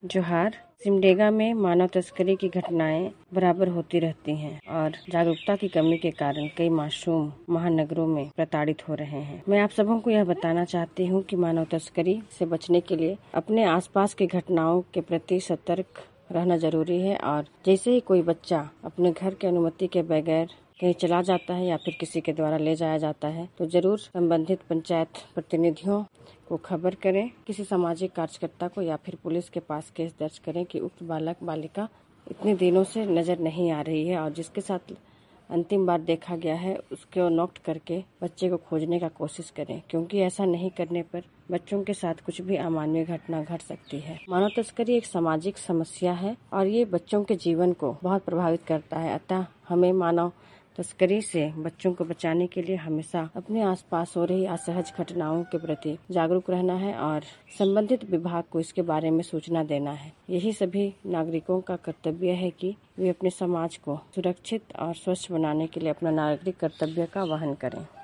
जोहार। सिमडेगा में मानव तस्करी की घटनाएं बराबर होती रहती हैं और जागरूकता की कमी के कारण कई मासूम महानगरों में प्रताड़ित हो रहे हैं। मैं आप सबों को यह बताना चाहती हूं कि मानव तस्करी से बचने के लिए अपने आसपास की घटनाओं के प्रति सतर्क रहना जरूरी है और जैसे ही कोई बच्चा अपने घर की अनुमति के बगैर कहीं चला जाता है या फिर किसी के द्वारा ले जाया जाता है तो जरूर संबंधित पंचायत प्रतिनिधियों को खबर करें, किसी सामाजिक कार्यकर्ता को या फिर पुलिस के पास केस दर्ज करें कि उक्त बालक बालिका इतने दिनों से नजर नहीं आ रही है और जिसके साथ अंतिम बार देखा गया है उसको नोट करके बच्चे को खोजने का कोशिश करें, क्योंकि ऐसा नहीं करने पर बच्चों के साथ कुछ भी अमानवीय घटना घट सकती है। मानव तस्करी एक सामाजिक समस्या है और ये बच्चों के जीवन को बहुत प्रभावित करता है। अतः हमें मानव तस्करी से बच्चों को बचाने के लिए हमेशा अपने आसपास हो रही असहज घटनाओं के प्रति जागरूक रहना है और संबंधित विभाग को इसके बारे में सूचना देना है। यही सभी नागरिकों का कर्तव्य है कि वे अपने समाज को सुरक्षित और स्वच्छ बनाने के लिए अपना नागरिक कर्तव्य का वहन करें।